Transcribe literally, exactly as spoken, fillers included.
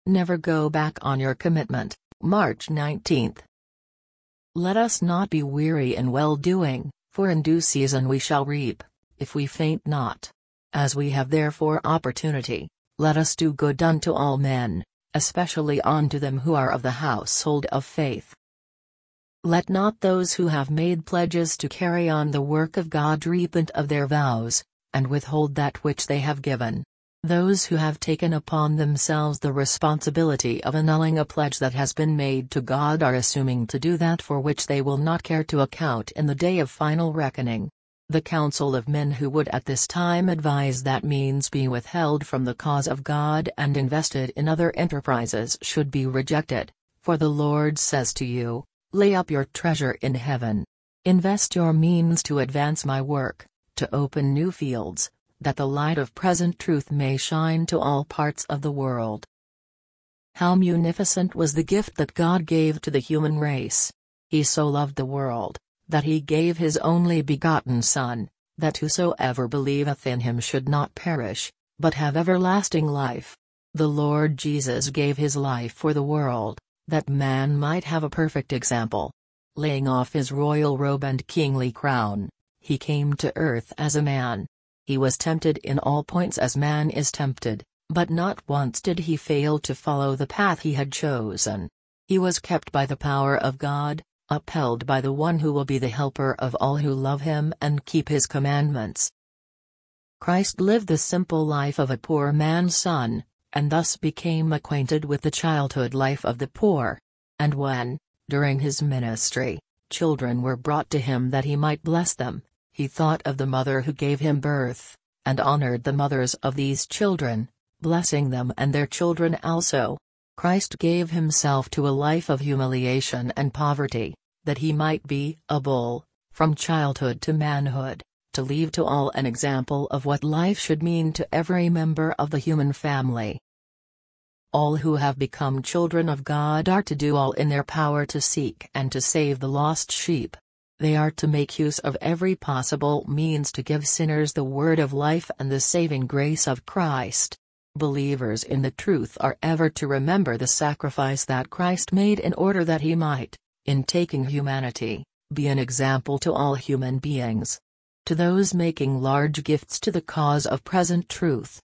Never go back on your commitment. March nineteenth. Let us not be weary in well-doing, for in due season we shall reap, if we faint not. As we have therefore opportunity, let us do good unto all men, especially unto them who are of the household of faith. Let not those who have made pledges to carry on the work of God repent of their vows, and withhold that which they have given. Those who have taken upon themselves the responsibility of annulling a pledge that has been made to God are assuming to do that for which they will not care to account in the day of final reckoning. The counsel of men who would at this time advise that means be withheld from the cause of God and invested in other enterprises should be rejected, for the Lord says to you, lay up your treasure in heaven. Invest your means to advance my work, to open new fields, that the light of present truth may shine to all parts of the world. How munificent was the gift that God gave to the human race! He so loved the world, that he gave his only begotten Son, that whosoever believeth in him should not perish, but have everlasting life. The Lord Jesus gave his life for the world, that man might have a perfect example. Laying off his royal robe and kingly crown, he came to earth as a man. He was tempted in all points as man is tempted, but not once did he fail to follow the path he had chosen. He was kept by the power of God, upheld by the one who will be the helper of all who love him and keep his commandments. Christ lived the simple life of a poor man's son, and thus became acquainted with the childhood life of the poor. And when, during his ministry, children were brought to him that he might bless them, he thought of the mother who gave him birth, and honored the mothers of these children, blessing them and their children also. Christ gave himself to a life of humiliation and poverty, that he might be a bull, from childhood to manhood, to leave to all an example of what life should mean to every member of the human family. All who have become children of God are to do all in their power to seek and to save the lost sheep. They are to make use of every possible means to give sinners the word of life and the saving grace of Christ. Believers in the truth are ever to remember the sacrifice that Christ made in order that he might, in taking humanity, be an example to all human beings. To those making large gifts to the cause of present truth,